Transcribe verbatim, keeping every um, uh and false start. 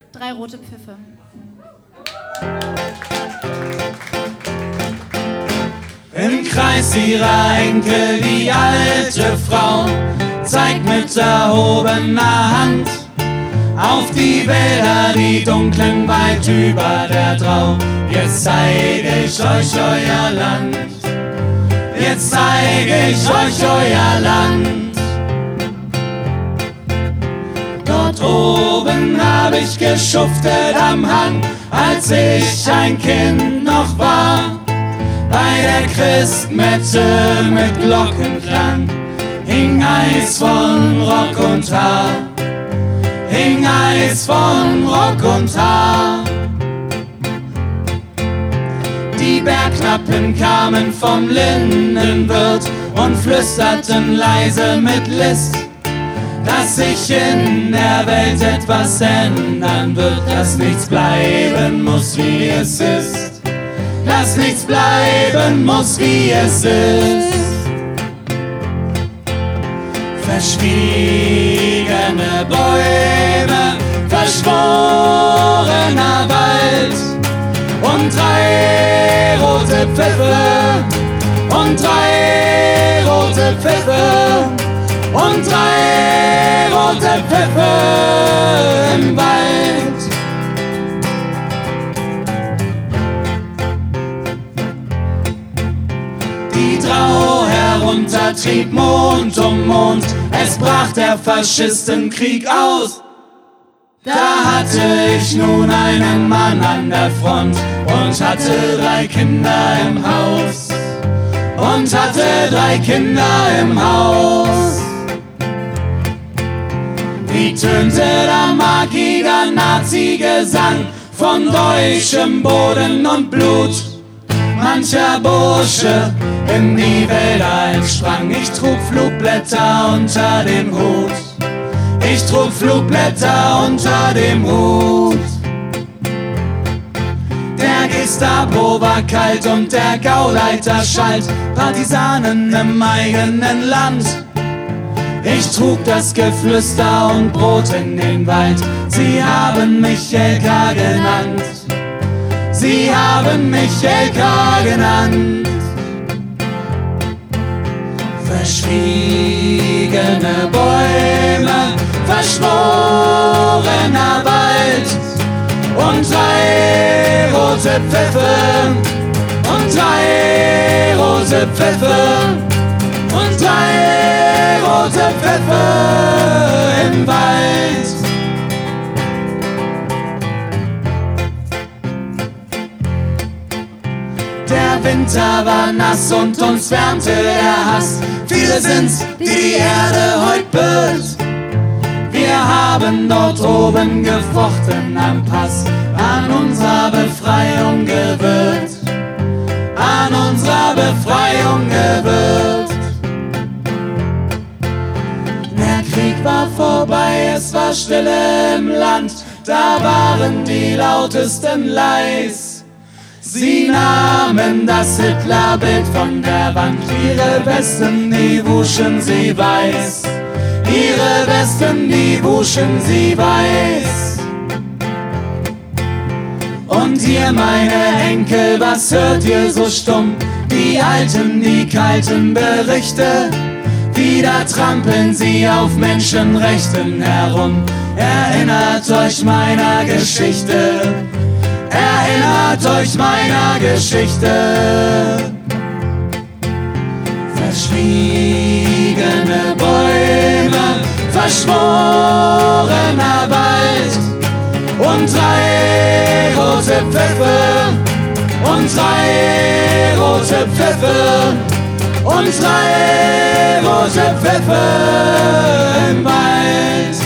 Drei rote Pfiffe. Im Kreis ihrer Enkel die alte Frau zeigt mit erhobener Hand auf die Wälder, die dunklen weit über der Drau. Jetzt zeige ich euch euer Land, jetzt zeige ich euch euer Land. Dort oben hab ich geschuftet am Hang, als ich ein Kind noch war. Bei der Christmette mit Glockenklang hing Eis von Rock und Haar, hing Eis von Rock und Haar. Die Bergknappen kamen vom Lindenwirt und flüsterten leise mit List, dass sich in der Welt etwas ändern wird, dass nichts bleiben muss, wie es ist, dass nichts bleiben muss, wie es ist. Verschwiegene Bäume, verschworener Wald und drei rote Pfiffe und drei rote Pfiffe und drei rote Pfiffe im Wald. Die Drau herunter trieb Mond um Mond, es brach der Faschistenkrieg aus. Da hatte ich nun einen Mann an der Front und hatte drei Kinder im Haus, und hatte drei Kinder im Haus. Wie tönte der markiger Nazi-Gesang von deutschem Boden und Blut. Mancher Bursche in die Wälder entsprang. Ich trug Flugblätter unter dem Hut. Ich trug Flugblätter unter dem Hut. Der Gestapo war kalt und der Gauleiter schalt. Partisanen im eigenen Land. Ich trug das Geflüster und Brot in den Wald. Sie haben mich L K genannt. Sie haben mich L K genannt. Verschwiegene Bäume, verschworener Wald und drei rote Pfiffe und drei rote Pfiffe und drei rote Pfiffe im Wald. Der Winter war nass und uns wärmte der Hass. Viele sind's, die die Erde heut böt. Wir haben dort oben gefochten am Pass, an unserer Befreiung gewirkt, an unserer Befreiung gewirkt. Der Krieg war vorbei, es war Stille im Land, da waren die Lautesten leis. Sie nahmen das Hitlerbild von der Wand, ihre Westen, die wuschen sie weiß, ihre Westen, die wuschen sie weiß. Und ihr, meine Enkel, was hört ihr so stumm? Die alten, die kalten Berichte, wieder trampeln sie auf Menschenrechten herum. Erinnert euch meiner Geschichte, erinnert euch meiner Geschichte. Verschwiegene Bäume, verschworener Wald und drei rote Pfiffe und drei rote Pfiffe und drei rote Pfiffe im Wald.